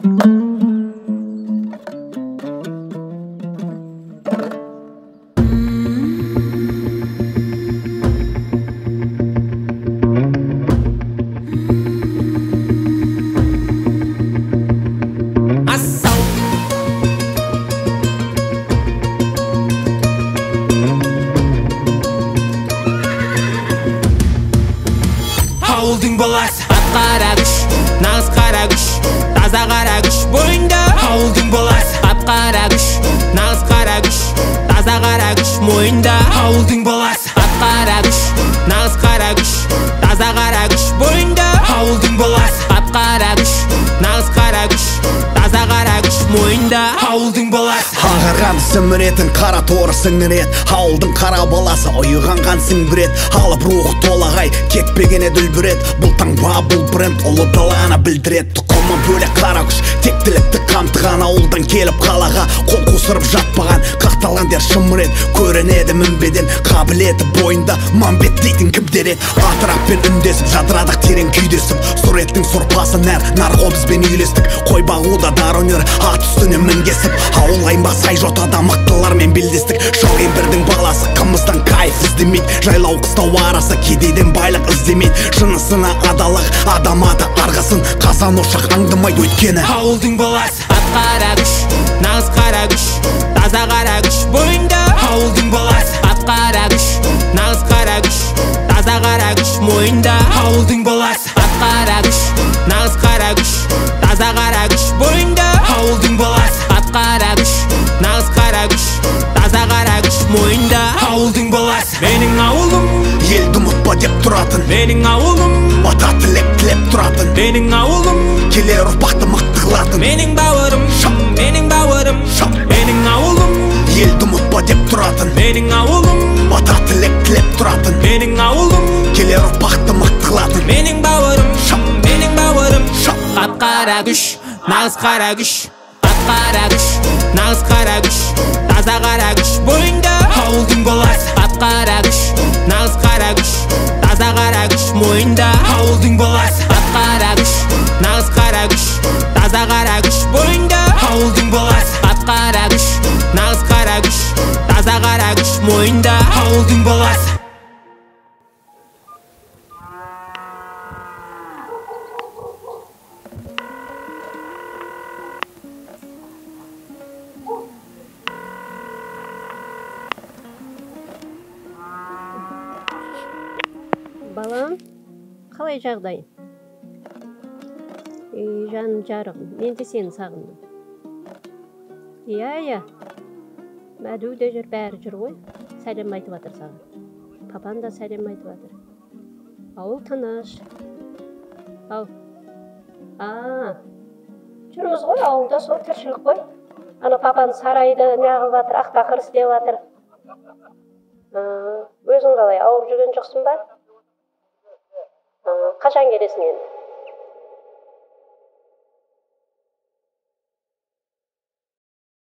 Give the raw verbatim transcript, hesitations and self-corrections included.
Ауылдың баласы ат қара күш, нағыз қара күш, таза қара күш бойында. Ауылдың баласы ат қара күш, нағыз қара күш, таза қара күш мойында. Ауылдың баласы ат қара күш, нағыз қара күш, таза қара күш бойында. Ауылдың баласы ат қара күш, нағыз қара күш, таза қара күш мойында. Ауылдың баласы ағарған сіміретін қара торы сіңірет. Ауылдың қара баласы ұйығанған сіңбірет. Алып рух толағай кетпеген дүлбірет. Бұл таңба бұл бренд ұлы даланы білдірет. Тұқымы бөлек қара күш тектілікті қамтыған. Ауылдан келіп қалаға қол қусырып жатпаған қақталған дер шымырет. Көрінеді мінбеден қабілеті бойында мамбет дейтін кім дерет. Атыраппен үндесіп жадырадық терең күйдесіп. Суреттің сұрпасы нәр нарқо бізбен үйлестік. Қой бағуда дар өнер ат үстіне мінгесіп. Ауыл аймақ сай жотада мықтылармен белдестік. Шалғен бірдің баласы қымыздан кайф іздемейді. Жайлау қыстау арасы кедейден байлық іздемейді. Жынысына адалық адам аты арғасын. Қазан ошақ аңдымайды өйткені ауылдың баласы ат қара күш, нағыз қара күш, таза қара күш бойында. Ауылдың баласы ат қара күш, нағыз қара күш, таза қара күш мойында. Ауылдың баласы ат қара күш, нағыз қара күш, таза қара күш бойында. Ауылдың баласы ат қара күш, нағыз қара күш, таза қара күш мойында. Ауылдың баласы менің ауылым, елді ұмытпа деп тұратын. Менің ауылым, ата тілеп тілеп тұратын. Менің ауылым, келер ұрпақты мықты қылатын. Менің бауырым, менің бауырым, менің ауылым, елді ұмытпа деп тұратын. Менің ауылым, ата тілеп тілеп тұратын. Менің ауылым, келер ұрпақты мықты қылатын. Менің бауырым, менің бауырым, ат қара күш, нағыз қара күш, ат қара күш, нағыз қара күш, таза қара күш бойында. Ауылдың баласы ат қара күш, нағыз қара күш, таза қара күш мойында. Ауылдың баласы ат қара күш, нағыз қара күш, таза қара күш бойында. Ауылдың баласы ат қара күш, нағыз қара күш, таза қара күш мойында. Ауылдың баласы балам, қалай жағдай? Ей, жаным жарығым, мен де сені сағындым. Иә, иә. Мәду де жүр, бәрі жүр ғой. Сәлем айтып жатыр саған. Папан да сәлем айтып жатыр. Ауыл тыныш. Ау. А. Жүрміз ғой, ауылда сол тіршілік қой. Ана папан сарайды неғып жатыр, ақтақыр істеп жатыр. Өзің қалай, ауырып жүрген жоқсың ба? Қашан келесің енді?